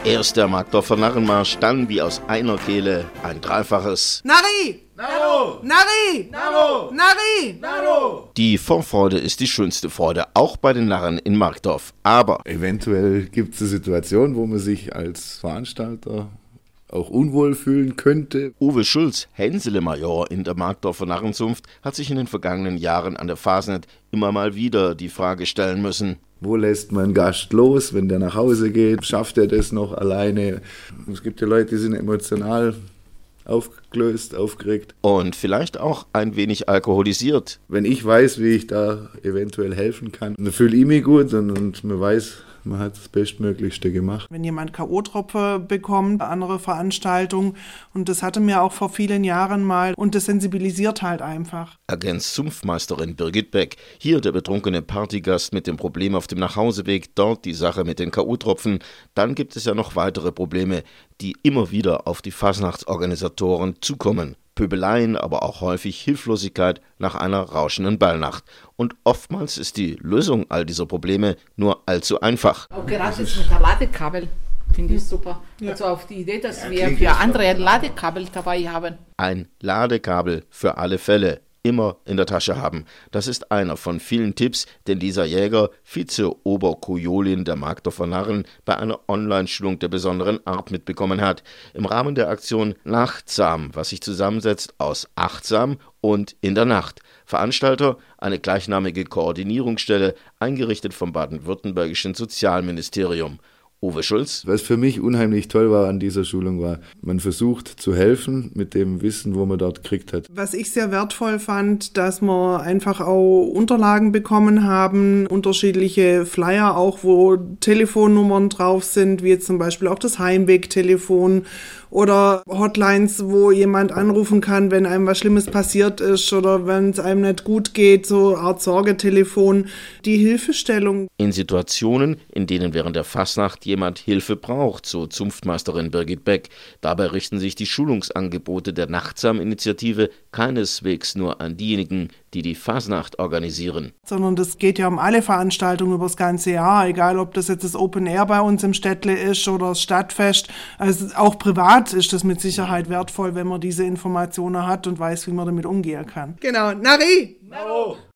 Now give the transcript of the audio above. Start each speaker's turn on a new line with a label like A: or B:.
A: Erst der Markdorfer Narrenmarsch, dann wie aus einer Kehle ein dreifaches
B: Narri!
C: Naro!
B: Narri!
C: Naro!
B: Narri!
C: Naro!
A: Die Vorfreude ist die schönste Freude, auch bei den Narren in Markdorf. Aber
D: eventuell gibt es eine Situation, wo man sich als Veranstalter auch unwohl fühlen könnte.
A: Uwe Schulz, Hänselemajor in der Markdorfer Narrenzunft, hat sich in den vergangenen Jahren an der Fasnet immer mal wieder die Frage stellen müssen:
D: Wo lässt man einen Gast los, wenn der nach Hause geht? Schafft er das noch alleine? Es gibt ja Leute, die sind emotional aufgelöst, aufgeregt.
A: Und vielleicht auch ein wenig alkoholisiert.
D: Wenn ich weiß, wie ich da eventuell helfen kann, dann fühle ich mich gut und man weiß, man hat das Bestmöglichste gemacht.
B: Wenn jemand K.O.-Tropfen bekommt, andere Veranstaltung, und das hatte mir auch vor vielen Jahren mal, und das sensibilisiert halt einfach.
A: Ergänzt Zunftmeisterin Birgit Beck. Hier der betrunkene Partygast mit dem Problem auf dem Nachhauseweg, dort die Sache mit den K.O.-Tropfen. Dann gibt es ja noch weitere Probleme, die immer wieder auf die Fasnachtsorganisatoren zukommen. Pöbeleien, aber auch häufig Hilflosigkeit nach einer rauschenden Ballnacht. Und oftmals ist die Lösung all dieser Probleme nur allzu einfach.
E: Auch gerade jetzt mit der Ladekabel finde ich super. Ja. Also auf die Idee, dass wir für andere Ladekabel dabei haben.
A: Ein Ladekabel für alle Fälle. Immer in der Tasche haben. Das ist einer von vielen Tipps, den Lisa Jäger, Vize-Oberkujolin der Markdorfer Narren, bei einer Online-Schulung der besonderen Art mitbekommen hat. Im Rahmen der Aktion Nachtsam, was sich zusammensetzt aus achtsam und in der Nacht. Veranstalter, eine gleichnamige Koordinierungsstelle, eingerichtet vom baden-württembergischen Sozialministerium. Uwe Schulz.
D: Was für mich unheimlich toll war an dieser Schulung war, man versucht zu helfen mit dem Wissen, wo man dort gekriegt hat.
B: Was ich sehr wertvoll fand, dass wir einfach auch Unterlagen bekommen haben, unterschiedliche Flyer auch, wo Telefonnummern drauf sind, wie jetzt zum Beispiel auch das Heimwegtelefon oder Hotlines, wo jemand anrufen kann, wenn einem was Schlimmes passiert ist oder wenn es einem nicht gut geht, so eine Art Sorgetelefon, die Hilfestellung.
A: In Situationen, in denen während der Fasnacht jemand Hilfe braucht, so Zunftmeisterin Birgit Beck. Dabei richten sich die Schulungsangebote der Nachtsam-Initiative keineswegs nur an diejenigen, die die Fasnacht organisieren.
B: Sondern das geht ja um alle Veranstaltungen über das ganze Jahr, egal ob das jetzt das Open Air bei uns im Städtle ist oder das Stadtfest. Also auch privat ist das mit Sicherheit wertvoll, wenn man diese Informationen hat und weiß, wie man damit umgehen kann. Genau, Narri!
C: Naro!